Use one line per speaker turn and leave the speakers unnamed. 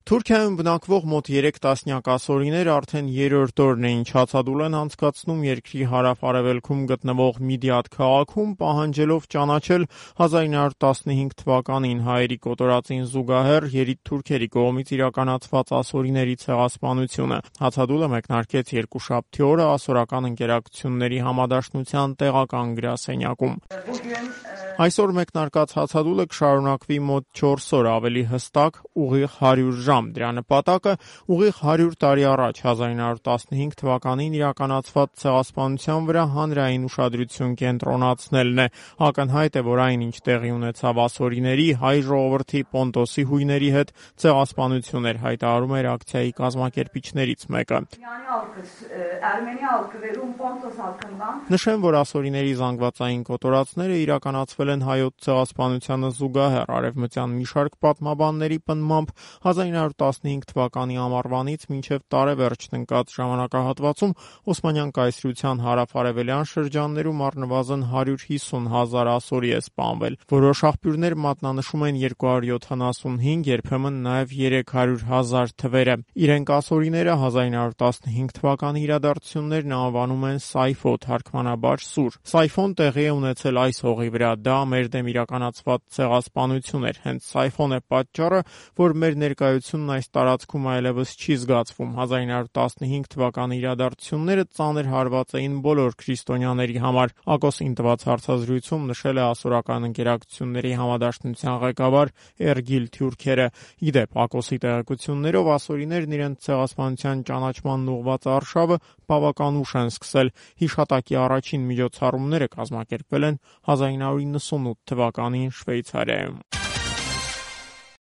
Թուրքիայում բնակվող մոտ 3 տասնյակ ասորիներ արդեն 3-րդ օրն է, ինչ հացադուլ են անցկացնում երկրի հարավ-արևելքում գտնվող Միդիատ քաղաքում, պահանջելով ճանաչել 1915 թվականին հայերի կոտորածին զուգահեռ երիտ թուրքերի կողմից իրականացված ասորիների ցեղասպանությունը։ Հացադուլը մեկնարկեց երկուշաբթի օրը ասորական ընկերակցությունների համադաշնության տեղական գրասենյակում։ Այսօր մեկնարկած հացադուլը կշարունակվի մոտ 4 օր, ավելի հստակ ուղիղ 100 ժամ։ Դրա նպատակը ուղիղ 100 տարի առաջ 1915 թվականին իրականացված ցեղասպանության վրա հանրային ուշադրություն կենտրոնացնելն է։ Ակնհայտ է, որ այն, ինչ տեղի ունեցավ ասորիների, հայ ժողովրդի Պոնտոսի հույների հետ ցեղասպանություն էր, հայտարարում էր ակցիայի կազմակերպիչներից մեկը։ Նշեմ, որ ասորիների զանգվածային կոտորածները իրականացվել են հայոց ցեղասպանությանը զուգահեռ։ Արևմտյան մի շարք պատմաբանների պնդմամբ 1915 թվականի ամառվանից մինչև տարեվերջն ընկած ժամանակահատվածում Օսմանյան կայսրության հարավ-արևելյան շրջաններում առնվազն 150,000 ասորի է սպանվել։ Որոշ աղբյուրներ մատնանշում են 275, երբեմն նաև 300,000 թվերը։ Իրենք ասորիները 1915 թվականի իրադարձություններն անվանում են Սայֆո, թարգմանաբար սուր։ Սայֆոն տեղի է ունեցել այս հողի վրա, դա մեր դեմ իրականացված ցեղասպանություն էր։ Հենց Սայֆոն է պատճառը, որ մեր ներկայությունն այս տարածքում այլևս չի զգացվում։ 1915 թվականի իրադարձությունները ծանր հարված էին բոլոր քրիստոնյաների համար, Ակոսին տված հարցազրույցում նշել է ասորական ընկերակցությունների համադաշնության ղեկավար Էրգիլ Թյուրքերը։ Իդեպ, Ակոսի տեղեկություններով ասորիներն իրենց ցեղասպանության ճանաչման ուղղված արշավը բավական ուշ են սկսել։ Հիշատակի առաջին միջոցառումները կազմակերպվել են 1998 թվականին Շվեյցարիայում։